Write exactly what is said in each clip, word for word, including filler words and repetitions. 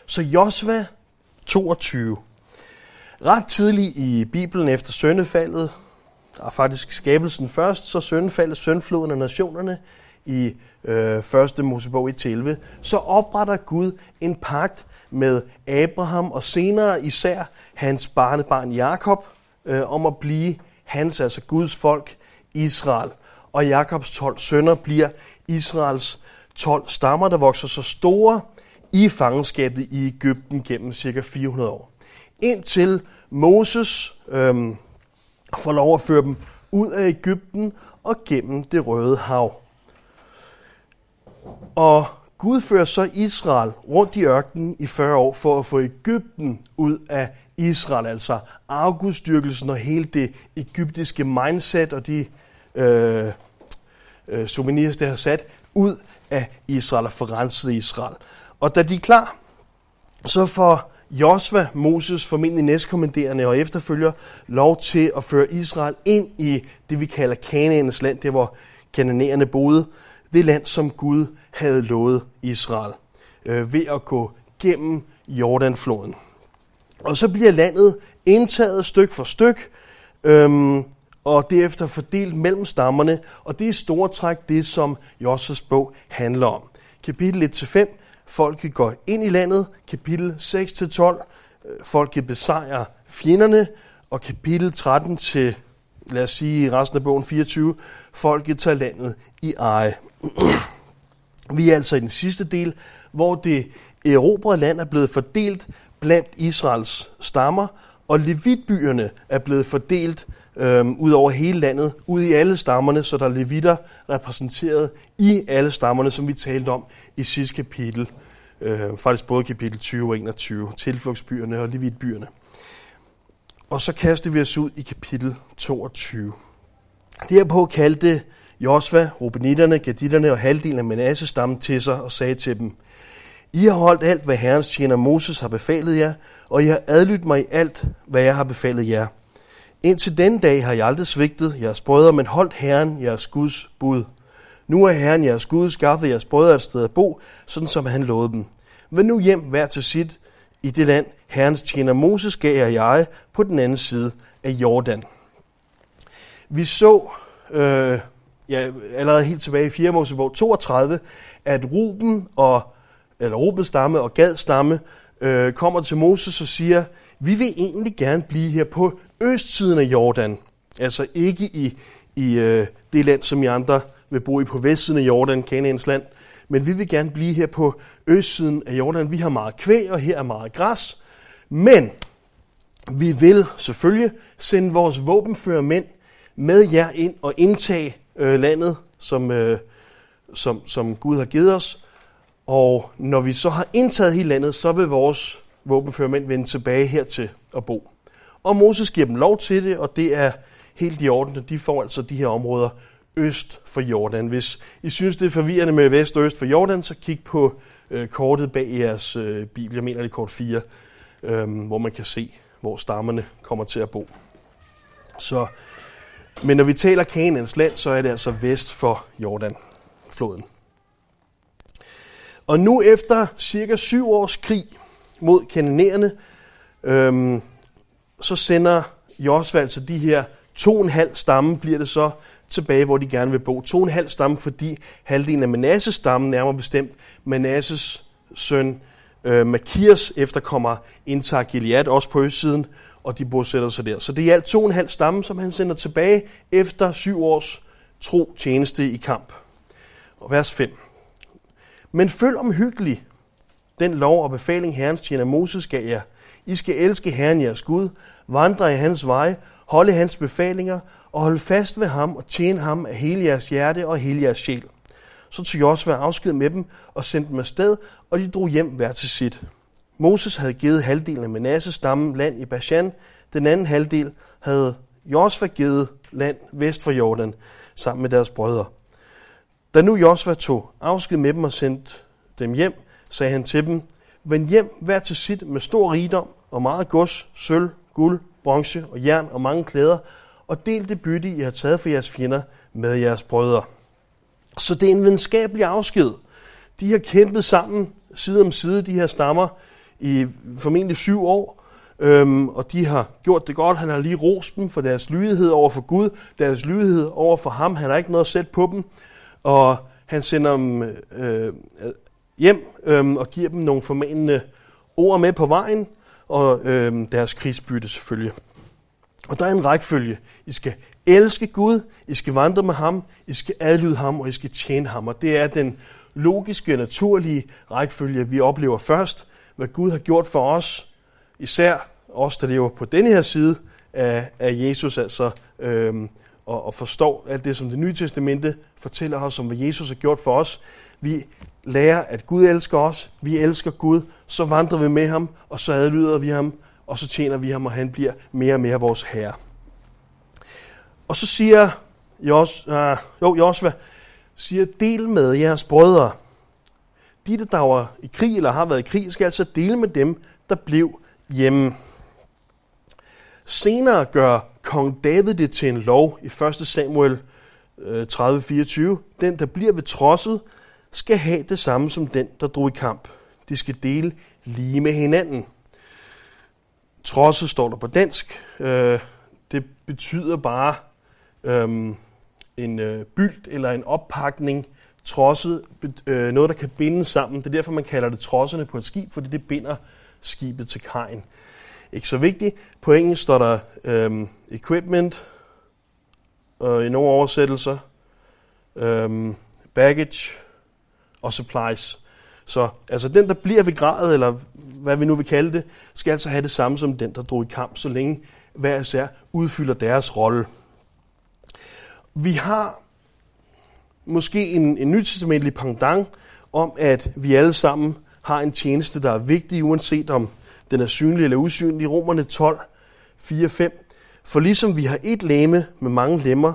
Så Josva toogtyve. Ret tidligt i Bibelen efter syndefaldet, der er faktisk skabelsen først, så syndefaldet, syndfloden af nationerne i øh, første Mosebog et til elleve, så opretter Gud en pagt med Abraham og senere især hans barnebarn Jakob øh, om at blive hans, altså Guds folk, Israel. Og Jakobs tolv sønner bliver Israels tolv stammer, der vokser så store i fangenskabet i Egypten gennem cirka fire hundrede år. Indtil Moses øhm, får lov at føre dem ud af Egypten og gennem det Røde Hav. Og Gud fører så Israel rundt i ørkenen i fyrre år for at få Egypten ud af Israel, altså afgudstyrkelsen og hele det egyptiske mindset og de øh, øh, souvenirs, der har sat ud af Israel og forrenset Israel. Og da de er klar, så får Josva, Moses formentlig næstkommanderende og efterfølger, lov til at føre Israel ind i det, vi kalder Kanaans land, der hvor kananæerne boede, det land, som Gud havde lovet Israel, øh, ved at gå gennem Jordanfloden. Og så bliver landet indtaget styk for styk, øhm, og derefter fordelt mellem stammerne, og det er i store træk det, som Josvas bog handler om. Kapitel et til fem, folket går ind i landet. Kapitel seks til tolv, folket besejrer fjenderne. Og kapitel tretten til, lad os sige resten af bogen fireogtyve, folket tager landet i eje. Vi er altså i den sidste del, hvor det erobrede land er blevet fordelt blandt Israels stammer, og levitbyerne er blevet fordelt øhm, ud over hele landet, ud i alle stammerne, så der er levitter repræsenteret i alle stammerne, som vi talte om i sidste kapitel. Øh, faktisk både kapitel tyve og enogtyve, tilflugtsbyerne og levitbyerne. Og så kaster vi os ud i kapitel toogtyve. Derpå kaldte Josva, Rubenitterne, Gaditterne og halvdelen af Manasses stamme til sig og sagde til dem: I har holdt alt, hvad Herrens tjener Moses har befalet jer, og I har adlydt mig i alt, hvad jeg har befalet jer. Indtil denne dag har jeg aldrig svigtet jeres brødre, men holdt Herren jeres Guds bud. Nu er Herren jeres Gud skaffet jeres brødre et sted at bo, sådan som han lovede dem. Vend nu hjem hver til sit i det land, Herrens tjener Moses gav jer jeg på den anden side af Jordan. Vi så øh, ja, allerede helt tilbage i fjerde Mosebog toogtredive, at Ruben og eller Rubens stamme og Gads stamme øh, kommer til Moses og siger: vi vil egentlig gerne blive her på østsiden af Jordan. Altså ikke i, i øh, det land, som I andre vil bo i på vestsiden af Jordan, Kanaans land. Men vi vil gerne blive her på østsiden af Jordan. Vi har meget kvæg, og her er meget græs. Men vi vil selvfølgelig sende vores våbenfører mænd med jer ind og indtage øh, landet, som, øh, som, som Gud har givet os. Og når vi så har indtaget hele landet, så vil vores våbenførermænd vende tilbage hertil og bo. Og Moses giver dem lov til det, og det er helt i orden. De får altså de her områder øst for Jordan. Hvis I synes, det er forvirrende med vest og øst for Jordan, så kig på øh, kortet bag jeres øh, bibel. Jeg mener det er kort fire, øh, hvor man kan se, hvor stammerne kommer til at bo. Så, men når vi taler Kanaans land, så er det altså vest for Jordanfloden. Og nu efter cirka syv års krig mod kananæerne, øhm, så sender Josva altså de her to og en halv stamme, bliver det så tilbage, hvor de gerne vil bo. To og en halv stamme, fordi halvdelen af Manasses stamme, nærmere bestemt Manasses søn øh, Makirs efterkommer indtager Gilead, også på østsiden, og de bosætter sig der. Så det er alt to og en halv stamme, som han sender tilbage efter syv års tro tjeneste i kamp. Og vers fem. Men følg omhyggeligt den lov og befaling, Herrens tjener Moses gav jer. I skal elske Herren jeres Gud, vandre i hans veje, holde hans befalinger og holde fast ved ham og tjene ham af hele jeres hjerte og hele jeres sjæl. Så tog Josva afsked med dem og sendte dem afsted, og de drog hjem hver til sit. Moses havde givet halvdelen af Manasses stamme land i Bashan. Den anden halvdel havde Josva givet land vest for Jordan sammen med deres brødre. Da nu Josva tog afsked med dem og sendte dem hjem, sagde han til dem: vend hjem hver til sit med stor rigdom og meget gods, sølv, guld, bronze og jern og mange klæder, og del det bytte, I har taget for jeres fjender med jeres brødre. Så det er en venskabelig afsked. De har kæmpet sammen side om side, de her stammer, i formentlig syv år, øhm, og de har gjort det godt. Han har lige rost dem for deres lydighed over for Gud, deres lydighed over for ham. Han har ikke noget at sætte på dem, og han sender dem øh, hjem øh, og giver dem nogle formanende ord med på vejen, og øh, deres krigsbytte selvfølgelig. Og der er en rækkefølge. I skal elske Gud, I skal vandre med ham, I skal adlyde ham, og I skal tjene ham. Og det er den logiske, naturlige rækkefølge, vi oplever først, hvad Gud har gjort for os, især os, der lever på denne her side af, af Jesus, altså øhm, og, og forstår alt det, som det nye testamente fortæller os om, hvad Jesus har gjort for os. Vi lærer, at Gud elsker os, vi elsker Gud, så vandrer vi med ham, og så adlyder vi ham, og så tjener vi ham, og han bliver mere og mere vores herre. Og så siger Jos, uh, jo, Josva, siger, del med jeres brødre. De, der var i krig, eller har været i krig, skal altså dele med dem, der blev hjemme. Senere gør kong David det til en lov i første Samuel tredive fireogtyve. Den, der bliver ved trodset, skal have det samme som den, der drog i kamp. De skal dele lige med hinanden. Trodset står der på dansk. Det betyder bare øhm, en øh, bylt eller en oppakning. Trodset, øh, noget der kan binde sammen. Det er derfor, man kalder det trodserne på et skib, fordi det binder skibet til kajen. Ikke så vigtigt. På engelsk står der øhm, equipment, og i nogle oversættelser, øhm, baggage og supplies. Så altså den, der bliver ved gradet, eller hvad vi nu vil kalde det, skal altså have det samme som den, der drog i kamp, så længe hver især udfylder deres rolle. Vi har måske en, en nytestamentlig pendant om, at vi alle sammen har en tjeneste, der er vigtig, uanset om den er synlig eller usynlig. Romerne tolv, fire fem. For ligesom vi har et legeme med mange lemmer,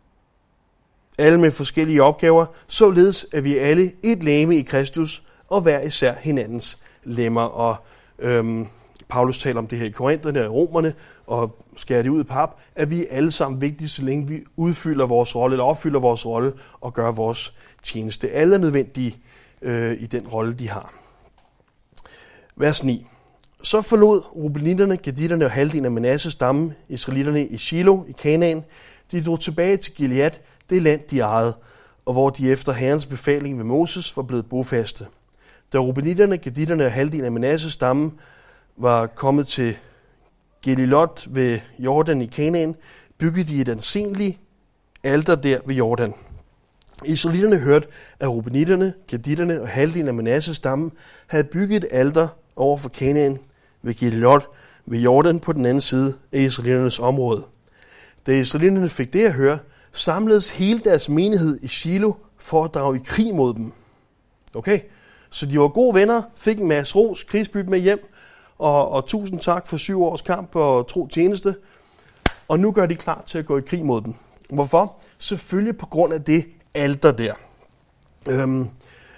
alle med forskellige opgaver, således er vi alle et legeme i Kristus, og hver især hinandens lemmer. Og øhm, Paulus taler om det her i Korintherne og i Romerne, og skærer det ud i pap, at vi er alle sammen vigtige, så længe vi udfylder vores rolle, eller opfylder vores rolle, og gør vores tjeneste. Alle er nødvendige øh, i den rolle, de har. Vers ni. Så forlod Rubenitterne, Gaditterne og halvdelen af Manasses stamme, israelitterne i Shilo i Kanaan. De drog tilbage til Gilead, det land de ejede, og hvor de efter Herrens befaling ved Moses var blevet bofaste. Da Rubenitterne, Gaditterne og halvdelen af Manasses stamme var kommet til Gelilot ved Jordan i Kanaan, byggede de et anseeligt alter der ved Jordan. Israelitterne hørte, at Rubenitterne, Gaditterne og halvdelen af Manasses stamme havde bygget et alter over for Kanaan ved Gelilot ved Jordan på den anden side af israelitternes område. Da israelitterne fik det at høre, samledes hele deres menighed i Shilo for at drage i krig mod dem. Okay, så de var gode venner, fik en masse ros, krigsbytte med hjem, og, og tusind tak for syv års kamp og tro tjeneste. Og nu gør de klar til at gå i krig mod dem. Hvorfor? Selvfølgelig på grund af det alter der. Øhm,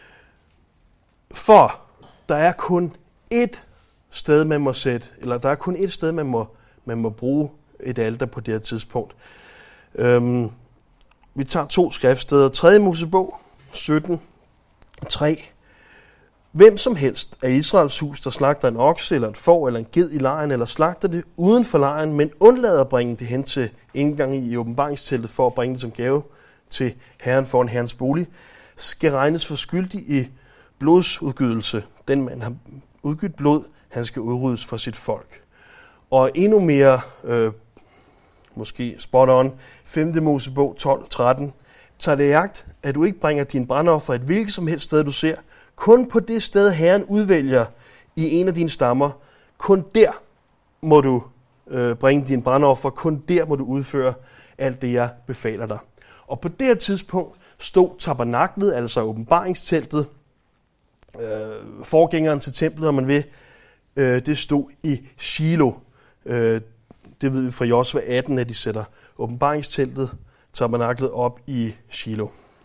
for der er kun ét sted, man må sætte, eller der er kun ét sted, man må, man må bruge et alter på det her tidspunkt. Øhm, vi tager to skriftsteder. tredje Mosebog, sytten, tre. Hvem som helst af Israels hus, der slagter en okse eller et får eller en ged i lejren, eller slagter det uden for lejren, men undlader at bringe det hen til indgangen i åbenbaringsteltet for at bringe det som gave til Herren foran Herrens bolig, skal regnes for skyldig i blodsudgydelse. Den mand har udgydt blod, han skal udryddes for sit folk. Og endnu mere, øh, måske spot on, femte Mosebog tolv tretten. Tag det i agt, at du ikke bringer din brandoffer et hvilket som helst sted, du ser. Kun på det sted, Herren udvælger i en af dine stammer, kun der må du øh, bringe din brandoffer, kun der må du udføre alt det, jeg befaler dig. Og på det her tidspunkt stod tabernaklet, altså åbenbaringsteltet, øh, forgængeren til templet, om man vil, øh, det stod i Shilo. Øh, det ved vi fra Josva atten, at de sætter åbenbaringsteltet, tabernaklet op i Shilo.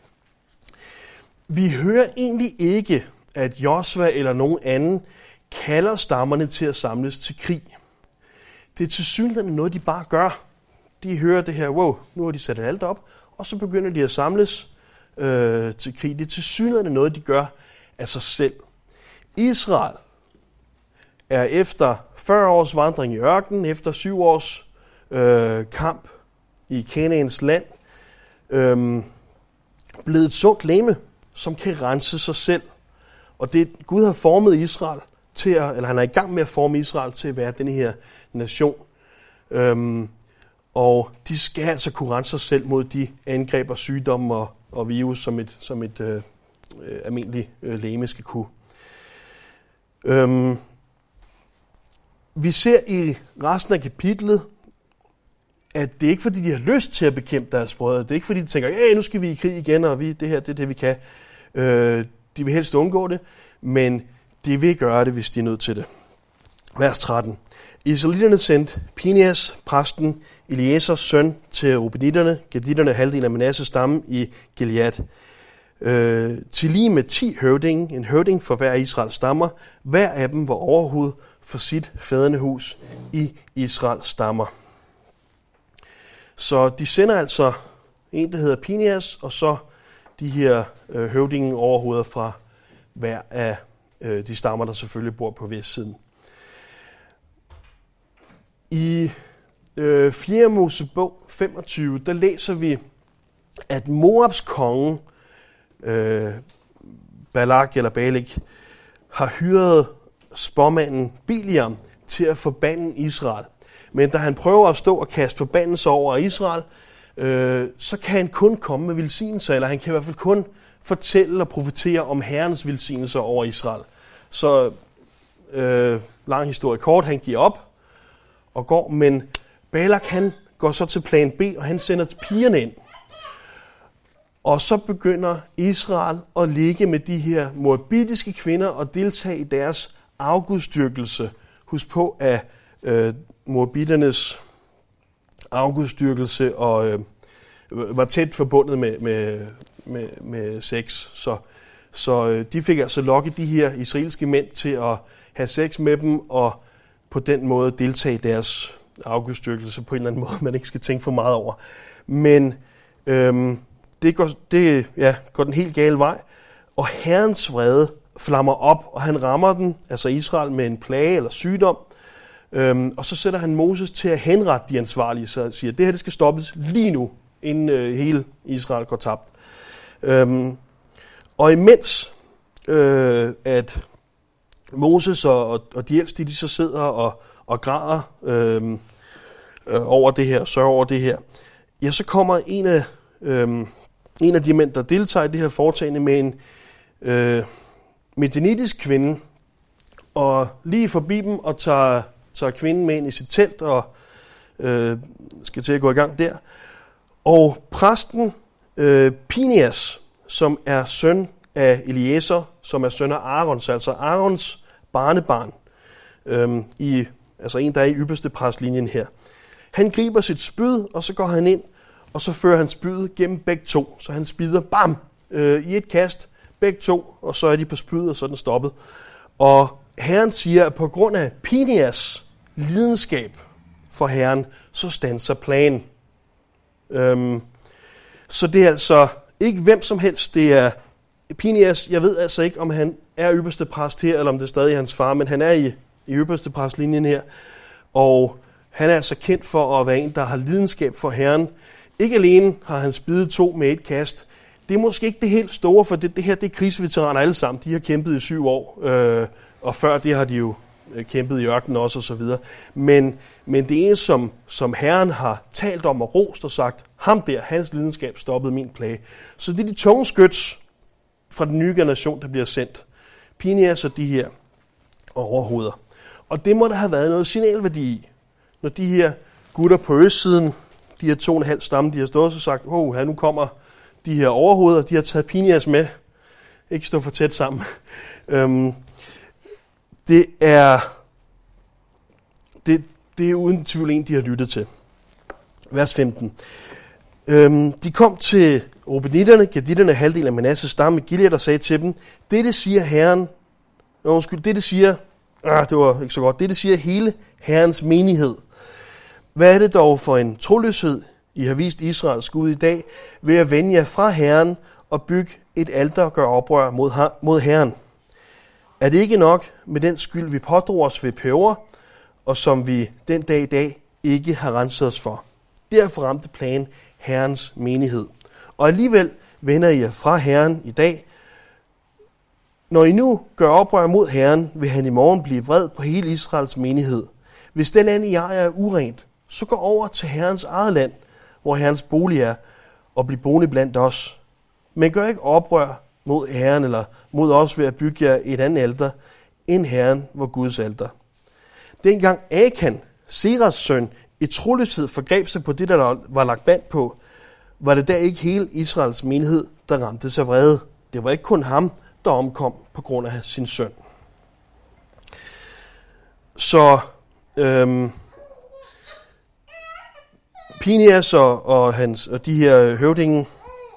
Vi hører egentlig ikke, at Josva eller nogen anden kalder stammerne til at samles til krig. Det er tilsyneladende noget, de bare gør. De hører det her, wow, nu har de sat alt op, og så begynder de at samles øh, til krig. Det er tilsyneladende noget, de gør af sig selv. Israel er efter fyrre års vandring i ørkenen, efter syv års øh, kamp i Kanaans land, øh, blevet et sundt legeme, som kan rense sig selv. Og det Gud har formet Israel til at, eller han er i gang med at forme Israel til at være den her nation. Øhm, og de skal altså kunne rense sig selv mod de angreb og sygdomme og, og virus, som et, som et øh, øh, almindeligt øh, legeme skal kunne. Øhm, vi ser i resten af kapitlet, at det er ikke fordi, de har lyst til at bekæmpe deres brødre. Det er ikke fordi, de tænker, ja, nu skal vi i krig igen, og vi, det her det er det, vi kan. Øh, de vil helst undgå det, men de vil gøre det, hvis de er nødt til det. Vers tretten. Israelitterne sendte Pinehas, præsten, Eliasers søn, til Rubenitterne, Gaditterne, halvdelen af Manasses stamme i Gilead. Øh, til lige med ti høvdinge, en høvding for hver Israels stammer. Hver af dem var overhoved for sit fædrenehus i Israels stammer. Så de sender altså en, der hedder Pinehas, og så de her øh, høvdinge overhoveder fra hver af øh, de stammer, der selvfølgelig bor på vestsiden. I øh, fjerde Mosebog femogtyve, der læser vi, at Moabs konge, øh, Balak eller Balik, har hyret spåmanden Biliam til at forbande Israel. Men da han prøver at stå og kaste forbandelse over Israel, øh, så kan han kun komme med velsignelser, eller han kan i hvert fald kun fortælle og profetere om Herrens velsignelser over Israel. Så øh, lang historie kort, han giver op og går, men Balak han går så til plan B, og han sender pigerne ind. Og så begynder Israel at ligge med de her moabitiske kvinder og deltage i deres afgudstyrkelse. Husk på, at øh, moabiternes afgudstyrkelse og øh, var tæt forbundet med, med, med, med sex. Så, så øh, de fik altså lokket de her israelske mænd til at have sex med dem, og på den måde deltage i deres afgudstyrkelse på en eller anden måde, man ikke skal tænke for meget over. Men øhm, det, går, det ja, går den helt gale vej, og Herrens vrede flammer op, og han rammer den, altså Israel, med en plage eller sygdom, øhm, og så sætter han Moses til at henrette de ansvarlige, så siger, at det her det skal stoppes lige nu, inden øh, hele Israel går tabt. Øhm, og imens øh, at Moses og, og, og de ældste, de så sidder og, og græder øh, øh, over det her, sørger over det her, ja, så kommer en af, øh, en af de mænd, der deltager i det her foretagende, med en øh, medjanitisk kvinde, og lige forbi dem og tager, tager kvinden med ind i sit telt, og øh, skal til at gå i gang der. Og præsten øh, Pinehas, som er søn af Eliezer, som er søn af Aarons, altså Aarons barnebarn, øhm, i, altså en, der er i ypperste præstlinjen her. Han griber sit spyd, og så går han ind, og så fører han spydet gennem begge to. Så han spider, bam, øh, i et kast, begge to, og så er de på spydet, og så er den stoppet. Og Herren siger, at på grund af Pinehas lidenskab for Herren, så standser planen. Øhm, så det er altså ikke hvem som helst, det er Pinehas. Jeg ved altså ikke, om han er ypperste præst her, eller om det er stadig hans far, men han er i, i ypperste præstlinjen her. Og han er altså kendt for at være en, der har lidenskab for Herren. Ikke alene har han spidet to med et kast. Det er måske ikke det helt store, for det, det her det er krigsveteraner alle sammen. De har kæmpet i syv år, øh, og før det har de jo kæmpet i ørkenen også, og så videre. Men, men det er en, som, som Herren har talt om og rost og sagt, ham der, hans lidenskab stoppede min plage. Så det er de tunge skyts fra den nye generation, der bliver sendt. Pinehas og de her overhoveder. Og det må der have været noget signalværdi i, når de her gutter på østsiden, de her to og en halv stamme, de har stået og sagt, oh, her nu kommer de her overhoveder, de har taget Pinehas med. Ikke stå for tæt sammen. øhm, det er det, det er uden tvivl en, de har lyttet til. Vers femten. Øhm, de kom til Rubenitterne, Gaditterne, halvdelen af Manasses stamme i Gilead, og sagde til dem, dette siger Herren, oh, undskyld, dette siger, ah, det var ikke så godt, dette siger hele Herrens menighed. Hvad er det dog for en troløshed, I har vist Israels Gud i dag, ved at vende jer fra Herren og bygge et alter og gøre oprør mod, mod Herren? Er det ikke nok med den skyld, vi pådrog os ved peber, og som vi den dag i dag ikke har renset os for? Derfor ramte plagen Herrens menighed. Og alligevel vender I jer fra Herren i dag. Når I nu gør oprør mod Herren, vil han i morgen blive vred på hele Israels menighed. Hvis det land, I ejer, er urent, så gå over til Herrens eget land, hvor Herrens bolig er, og bliv boende blandt os. Men gør ikke oprør mod Herren eller mod os ved at bygge jer et andet alter, end Herren var Guds alter. Dengang Akan, Seras søn, i troløshed forgreb sig på det, der var lagt band på, var det der ikke hele Israels menighed, der ramte sig vrede. Det var ikke kun ham, der omkom på grund af sin søn. Så øhm, Pinehas og, og, hans, og de her høvdinge,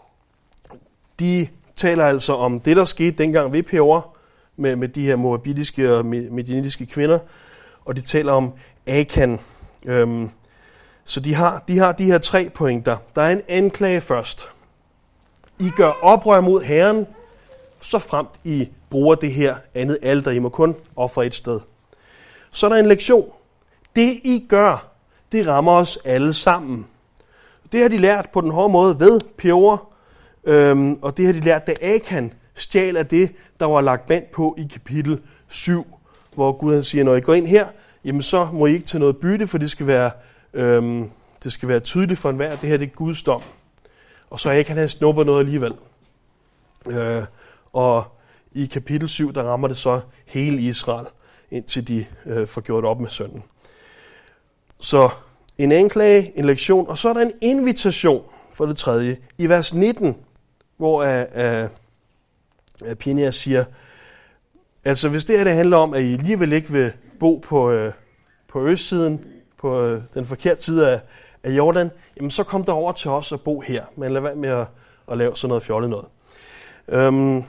de taler altså om det, der skete dengang ved Peor, med, med de her moabitiske og medianitiske kvinder, og de taler om Akan. Øhm, så de har, de har de her tre pointer. Der er en anklage først. I gør oprør mod Herren, så fremt I bruger det her andet alter. I må kun ofre et sted. Så er der en lektion. Det I gør, det rammer os alle sammen. Det har de lært på den hårde måde ved Peor, øhm, og det har de lært, da Akan stjal af det, der var lagt band på i kapitel syv, hvor Gud han siger, når I går ind her, jamen så må I ikke tage noget bytte, for det skal være, øhm, det skal være tydeligt for enhver, at det her det er Guds dom. Og så Akan han snupper noget alligevel. Øh, og i kapitel syv, der rammer det så hele Israel, indtil de øh, får gjort op med synden. Så en anklage, en lektion, og så er der en invitation for det tredje. I vers nitten, hvor uh, uh, Pinehas siger, altså hvis det her det handler om, at I alligevel ikke vil bo på, uh, på østsiden, på uh, den forkerte side af, af Jordan, jamen så kom der over til os at bo her, men lad være med at, at lave sådan noget fjollet noget. Um,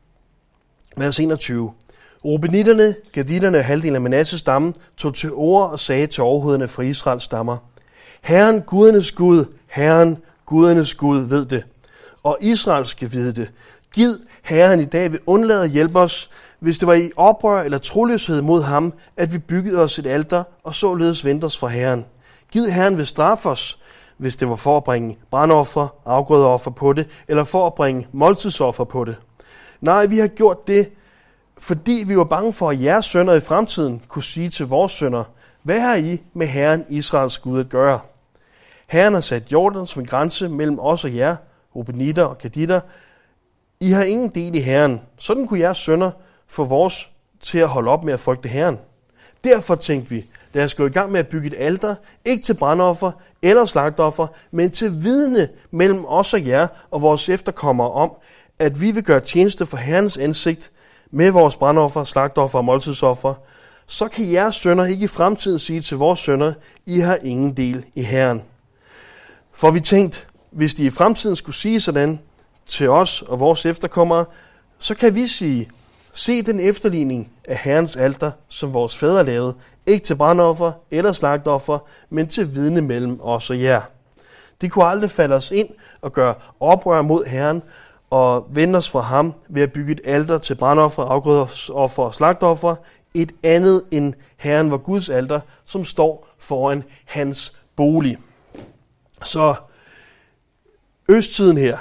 vers enogtyve. Rubenitterne, Gaditterne og halvdelen af Manasses stamme tog til ord og sagde til overhovederne fra Israels stammer, Herren gudernes Gud, Herren gudernes Gud ved det, og Israel skal vide det. Gid Herren i dag vil undlade at hjælpe os, hvis det var i oprør eller troløshed mod ham, at vi byggede os et alter og således vendte os fra Herren. Gid Herren vil straffe os, hvis det var for at bringe brandoffer, afgrødeoffer på det, eller for at bringe måltidsoffer på det. Nej, vi har gjort det, fordi vi var bange for, at jeres sønner i fremtiden kunne sige til vores sønner, hvad har I med Herren Israels Gud at gøre? Herren har sat Jordan som en grænse mellem os og jer, Rubenitter og Gaditter. I har ingen del i Herren. Sådan kunne jeres sønner få vores til at holde op med at frygte Herren. Derfor tænkte vi, lad os gå i gang med at bygge et alter, ikke til brandoffer eller slagtoffer, men til vidne mellem os og jer og vores efterkommere om, at vi vil gøre tjeneste for Herrens ansigt med vores brandoffer, slagtoffer og måltidsoffer. Så kan jeres sønner ikke i fremtiden sige til vores sønner, I har ingen del i Herren. For vi tænkte, hvis de i fremtiden skulle sige sådan til os og vores efterkommere, så kan vi sige, se den efterligning af Herrens alter, som vores fædre lavede, ikke til brandoffer eller slagtoffer, men til vidne mellem os og jer. De kunne aldrig falde os ind og gøre oprør mod Herren og vende os fra ham ved at bygge et alter til brandoffer, afgrødeoffer og slagtoffer, et andet end Herren var Guds alter, som står foran hans bolig. Så østsiden her,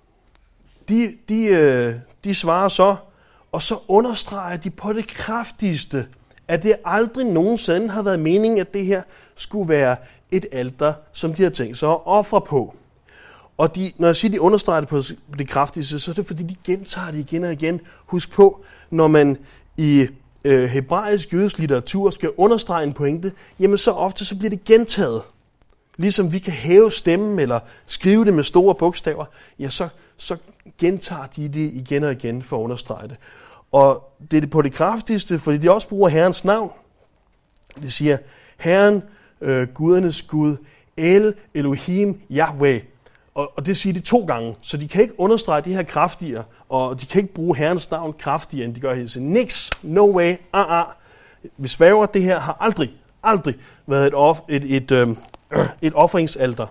de, de, de svarer så, og så understreger de på det kraftigste, at det aldrig nogensinde har været meningen, at det her skulle være et alter, som de har tænkt sig at ofre på. Og de, når jeg siger, de understreger det på det kraftigste, så er det fordi, de gentager det igen og igen. Husk på, når man i øh, hebraisk jødisk litteratur skal understrege en pointe, jamen så ofte så bliver det gentaget. Ligesom vi kan hæve stemmen eller skrive det med store bogstaver, ja, så, så gentager de det igen og igen for at understrege det. Og det er det på det kraftigste, fordi de også bruger Herrens navn. Det siger, Herren, øh, gudernes Gud, El, Elohim, Yahweh. Og, og det siger de to gange, så de kan ikke understrege det her kraftigere, og de kan ikke bruge Herrens navn kraftigere, end de gør her. Så niks, no way, ah, ah. Vi svæver, det her har aldrig, aldrig været et, off, et, et, øh, et offeringsalter.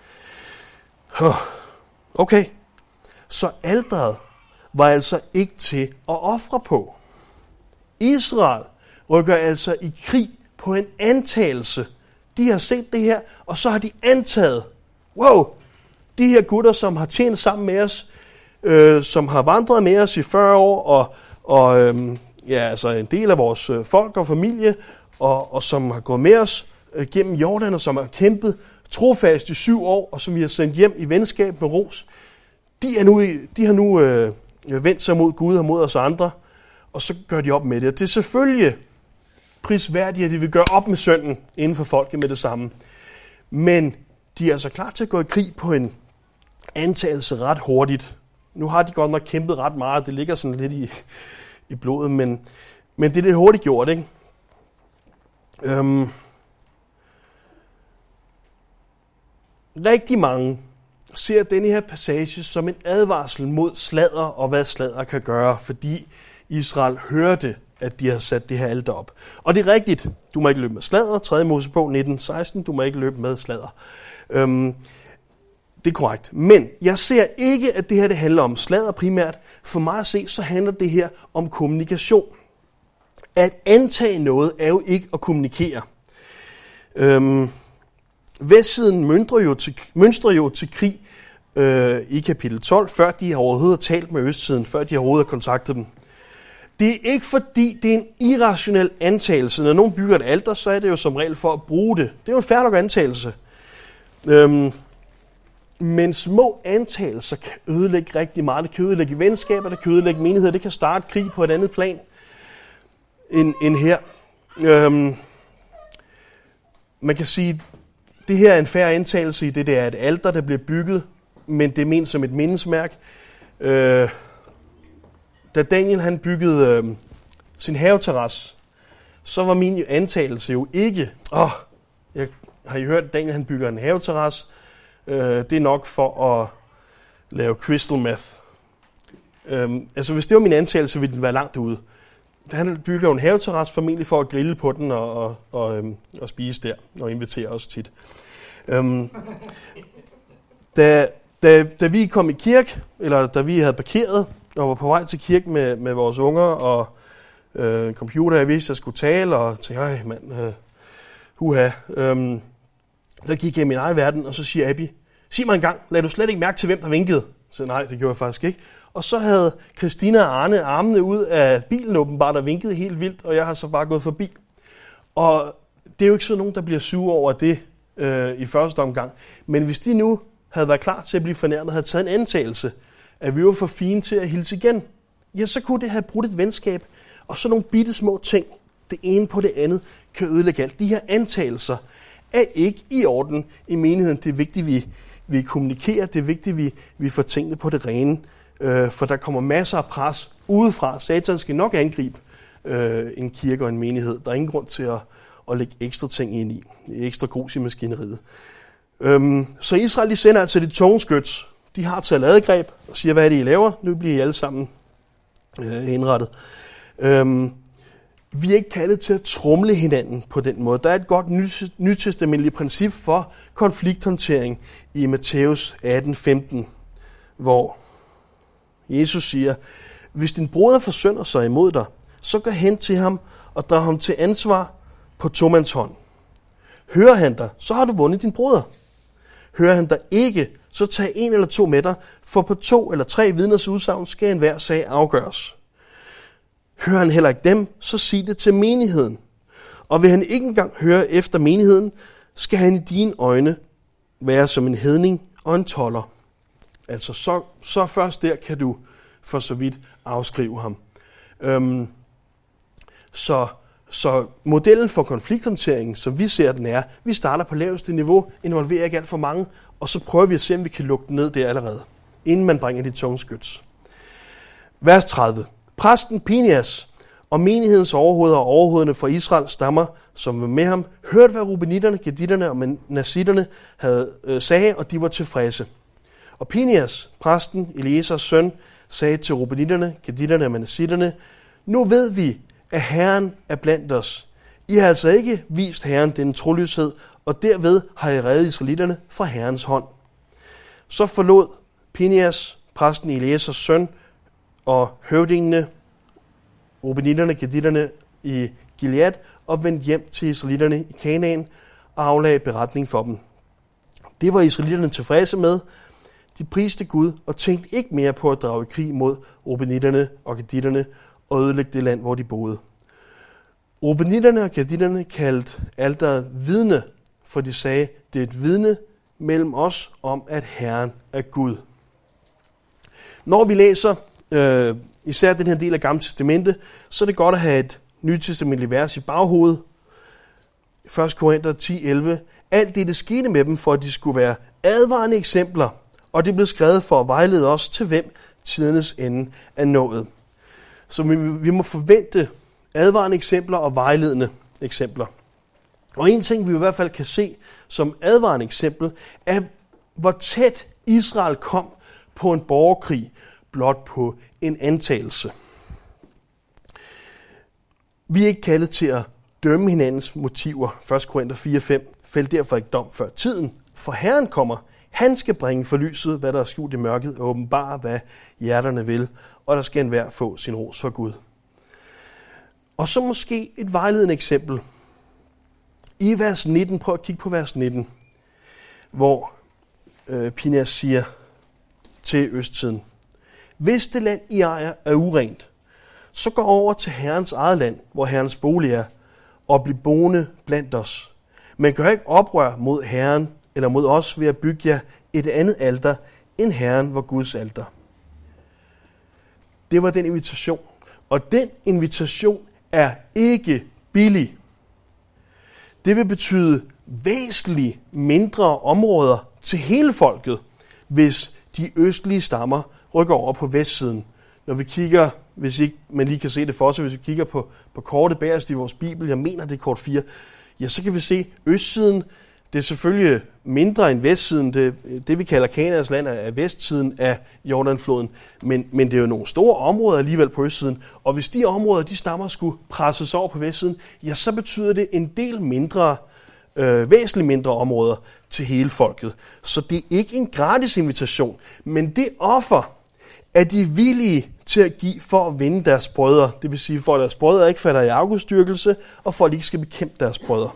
Okay, så alteret var altså ikke til at ofre på. Israel rykker altså i krig på en antagelse. De har set det her, og så har de antaget, wow, de her gutter, som har tjent sammen med os, øh, som har vandret med os i fyrre år, og, og øh, ja, altså en del af vores øh, folk og familie, og, og som har gået med os øh, gennem Jordan, og som har kæmpet trofast i syv år, og som vi har sendt hjem i venskab med ros, de, er nu, de har nu øh, vendt sig mod Gud og mod os andre, og så gør de op med det. Og det er selvfølgelig prisværdigt, at de vil gøre op med synden inden for folket med det samme. Men de er altså klar til at gå i krig på en antagelse ret hurtigt. Nu har de godt nok kæmpet ret meget, det ligger sådan lidt i, i blodet, men, men det er lidt hurtigt gjort, ikke? Øhm. Rigtig mange ser denne her passage som en advarsel mod sladder og hvad sladder kan gøre, fordi Israel hørte, at de har sat det her alter op. Og det er rigtigt, du må ikke løbe med sladder, tredje Mosebog nitten seksten, du må ikke løbe med sladder. Øhm, det er korrekt. Men jeg ser ikke, at det her det handler om sladder primært. For mig at se, så handler det her om kommunikation. At antage noget er jo ikke at kommunikere. Øhm, Vestsiden mønstrer jo til, mønstrer jo til krig øh, i kapitel tolv, før de overhovedet har talt med østsiden, før de overhovedet har kontaktet dem. Det er ikke fordi, det er en irrationel antagelse. Når nogen bygger et alter, så er det jo som regel for at bruge det. Det er jo en fair nok antagelse. Øhm, men små antagelser kan ødelægge rigtig meget. Det kan ødelægge venskaber, det kan ødelægge menigheder, det kan starte krig på et andet plan end, end her. Øhm, man kan sige, det her er en fair antagelse i det, det er et alter, der bliver bygget, men det er ment som et mindesmærk. Øh, da Daniel han byggede øh, sin haveterrasse, så var min antagelse jo ikke, åh, oh, jeg har I hørt, at Daniel han bygger en haveterrasse, øh, det er nok for at lave crystal meth. Øh, altså hvis det var min antagelse, ville den være langt ude. Han bygger jo en haveterrasse formentlig for at grille på den og, og, og, øhm, og spise der, og invitere os tit. Øhm, da, da, da vi kom i kirke, eller da vi havde parkeret og var på vej til kirke med, med vores unger og øh, computer, jeg vidste, jeg skulle tale, og tænkte, ej mand, øh, huha. Øhm, der gik jeg i min egen verden, og så siger Abby, sig mig en gang, lad du slet ikke mærke til, hvem der vinkede? Så nej, det gjorde jeg faktisk ikke. Og så havde Christina og Arne armene ud af bilen åbenbart og vinkede helt vildt, og jeg har så bare gået forbi. Og det er jo ikke sådan nogen, der bliver sure over det øh, i første omgang. Men hvis de nu havde været klar til at blive fornærmet, havde taget en antagelse, at vi var for fine til at hilse igen, ja, så kunne det have brudt et venskab. Og så nogle bitte små ting, det ene på det andet, kan ødelægge alt. De her antagelser er ikke i orden i menigheden. Det er vigtigt, vi, vi kommunikerer. Det er vigtigt, vi, vi får tingene på det rene. Øh, for der kommer masser af pres udefra. Satan skal nok angribe øh, en kirke og en menighed. Der er ingen grund til at, at lægge ekstra ting ind i. Ekstra grus i maskineriet. Øhm, så Israel de sender altså de tunge skyts. De har taget ladegreb og siger, hvad er det, I laver? Nu bliver I alle sammen øh, indrettet. Øhm, vi er ikke kaldet til at tromle hinanden på den måde. Der er et godt ny, nytestamentligt princip for konflikthåndtering i Matthæus atten femten, hvor Jesus siger, hvis din broder forsynder sig imod dig, så gå hen til ham og drag ham til ansvar på tomands hånd. Hører han dig, så har du vundet din broder. Hører han dig ikke, så tag en eller to med dig, for på to eller tre vidners udsagn skal enhver sag afgøres. Hører han heller ikke dem, så sig det til menigheden. Og vil han ikke engang høre efter menigheden, skal han i dine øjne være som en hedning og en tolder. Altså så, så først der kan du for så vidt afskrive ham. Øhm, så, så modellen for konflikthåndtering, som vi ser den er, vi starter på laveste niveau, involverer ikke alt for mange, og så prøver vi at se, om vi kan lukke den ned der allerede, inden man bringer de tunge skyts. Vers tredive. Præsten Pinias og menighedens overhoveder og overhovederne fra Israel stammer, som var med ham, hørte, hvad rubenitterne, geditterne og nasitterne havde øh, sagde, og de var tilfredse. Og Pinias, præsten, Eliesers søn, sagde til rubenitterne, geditterne og nasitterne, nu ved vi, at Herren er blandt os. I har altså ikke vist Herren den troløshed, og derved har I reddet israelitterne fra Herrens hånd. Så forlod Pinias, præsten Eliesers søn, og høvdingene, Rubenitterne, Gaditterne i Gilead og vendte hjem til israelitterne i Kanaan og aflagde beretning for dem. Det var israelitterne tilfredse med. De priste Gud og tænkte ikke mere på at drage i krig mod Rubenitterne og Gaditterne og ødelægge det land, hvor de boede. Rubenitterne og Gaditterne kaldte alteret vidne, for de sagde, det er et vidne mellem os om, at Herren er Gud. Når vi læser øh, især den her del af Gamle Testamente, så er det godt at have et nytestamentligt vers i baghovedet. første Korinther ti elleve. Alt det, det skete med dem, for at de skulle være advarende eksempler, og det blev skrevet for at vejlede os til, hvem tidernes ende er nået. Så vi, vi må forvente advarende eksempler og vejledende eksempler. Og en ting, vi i hvert fald kan se som advarende eksempel, er, hvor tæt Israel kom på en borgerkrig, blot på en antagelse. Vi er ikke kaldet til at dømme hinandens motiver. første Korinther fire fem. Fæld derfor ikke dom før tiden, for Herren kommer. Han skal bringe for lyset, hvad der er skjult i mørket, og åbenbare, hvad hjerterne vil, og der skal enhver få sin ros for Gud. Og så måske et vejledende eksempel. I vers nitten, prøv at kigge på vers nitten, hvor øh, Pinhas siger til østsiden: hvis det land, I ejer, er urent, så gå over til Herrens eget land, hvor Herrens bolig er, og bliv boende blandt os. Men gør ikke oprør mod Herren eller mod os ved at bygge jer et andet alter, end Herren var Guds alter. Det var den invitation. Og den invitation er ikke billig. Det vil betyde væsentligt mindre områder til hele folket, hvis de østlige stammer rykker over på vestsiden. Når vi kigger, hvis ikke man lige kan se det for sig, hvis vi kigger på, på kortet bagerst i vores bibel, jeg mener det er kort fire, ja, så kan vi se østsiden. Det er selvfølgelig mindre end vestsiden. Det, det vi kalder Kanaans land, er vestsiden af Jordanfloden. Men, men det er jo nogle store områder alligevel på østsiden. Og hvis de områder, de stammer, skulle presses over på vestsiden, ja, så betyder det en del mindre, øh, væsentligt mindre områder til hele folket. Så det er ikke en gratis invitation. Men det offer er de villige til at give for at vinde deres brødre. Det vil sige, for at deres brødre ikke falder i afgudstyrkelse, og for at de ikke skal bekæmpe deres brødre.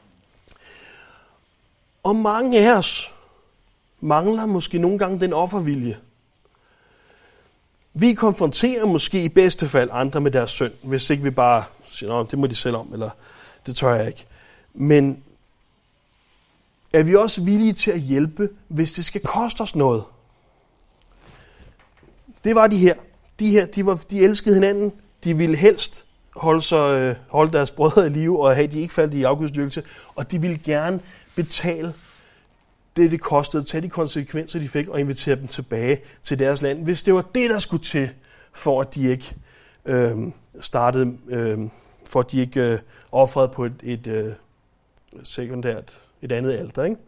Og mange af os mangler måske nogle gange den offervilje. Vi konfronterer måske i bedste fald andre med deres synd, hvis ikke vi bare siger, det må de selv om, eller det tør jeg ikke. Men er vi også villige til at hjælpe, hvis det skal koste os noget? Det var de her. De her, de, var, de elskede hinanden. De ville helst holde, sig, holde deres brødre i live, og have de ikke faldt i afgudstyrkelse. Og de ville gerne betale det, det kostede, tage de konsekvenser, de fik, og invitere dem tilbage til deres land, hvis det var det, der skulle til, for at de ikke øh, startede, øh, for at de ikke øh, offrede på et, et øh, sekundært, et andet alter, ikke?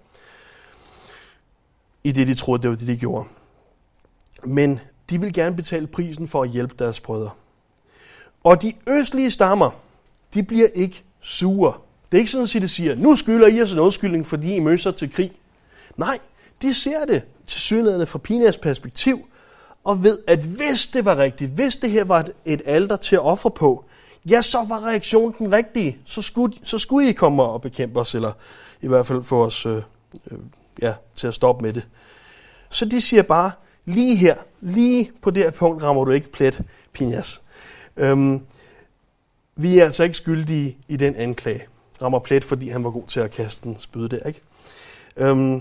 I det, de troede, det var det, de gjorde. Men de vil gerne betale prisen for at hjælpe deres brødre. Og de østlige stammer, de bliver ikke sure. Det er ikke sådan, at de siger, nu skylder I os en undskyldning, fordi I møder til krig. Nej, de ser det tilsyneladende fra Pinhas perspektiv, og ved, at hvis det var rigtigt, hvis det her var et, et alter til at ofre på, ja, så var reaktionen den rigtige. Så skulle, så skulle I komme og bekæmpe os, eller i hvert fald få os øh, øh, ja, til at stoppe med det. Så de siger bare, lige her, lige på det her punkt rammer du ikke plet, Pinhas. Øhm, vi er altså ikke skyldige i den anklage. Rammer plet, fordi han var god til at kaste en spyd der, ikke? Øhm,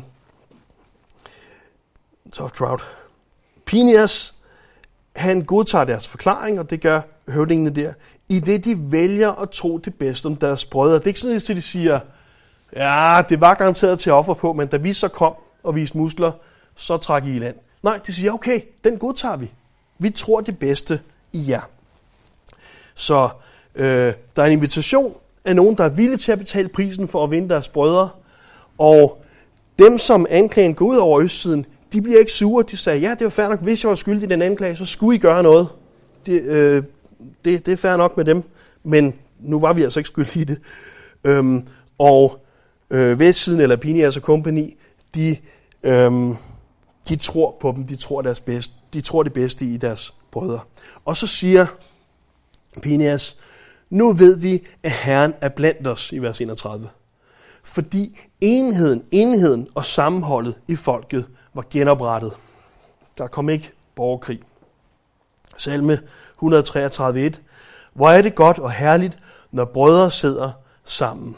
tough crowd. Pinhas, han godtager deres forklaring, og det gør høvdingene der, i det de vælger at tro det bedste om deres brødre. Det er ikke sådan, at de siger, ja, det var garanteret til at ofre på, men da vi så kom og viste muskler, så trak I i land. Nej, de siger, okay, den godtager vi. Vi tror det bedste i jer. Så øh, der er en invitation af nogen, der er villige til at betale prisen for at vinde deres brødre. Og dem, som anklagen går ud over østsiden, de bliver ikke sure. De sagde, ja, det var fair nok. Hvis jeg var skyldig i den anklage, så skulle I gøre noget. Det, øh, det, det er fair nok med dem. Men nu var vi altså ikke skyldige i det. Øhm, og øh, vestsiden, eller Pinhas og kompagni, de... Øh, De tror på dem, de tror deres bedste, de tror det bedste i deres brødre. Og så siger Pineas, nu ved vi, at Herren er blandt os, i vers enogtredive. Fordi enheden, enheden og sammenholdet i folket var genoprettet. Der kom ikke borgerkrig. Salme et hundrede treogtredive et. Hvor er det godt og herligt, når brødre sidder sammen.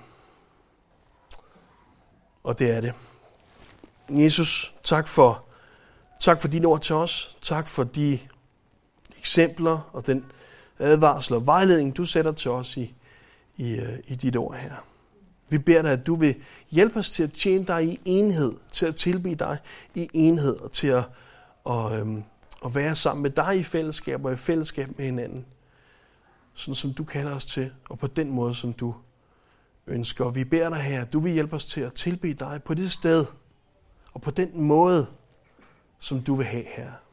Og det er det. Jesus, tak for, tak for dine ord til os. Tak for de eksempler og den advarsel og vejledning, du sætter til os i, i, i dit ord her. Vi beder dig, at du vil hjælpe os til at tjene dig i enhed, til at tilbede dig i enhed og til at, og, øhm, at være sammen med dig i fællesskab og i fællesskab med hinanden. Sådan som du kalder os til, og på den måde, som du ønsker. Og vi beder dig her, at du vil hjælpe os til at tilbede dig på det sted og på den måde, som du vil have her.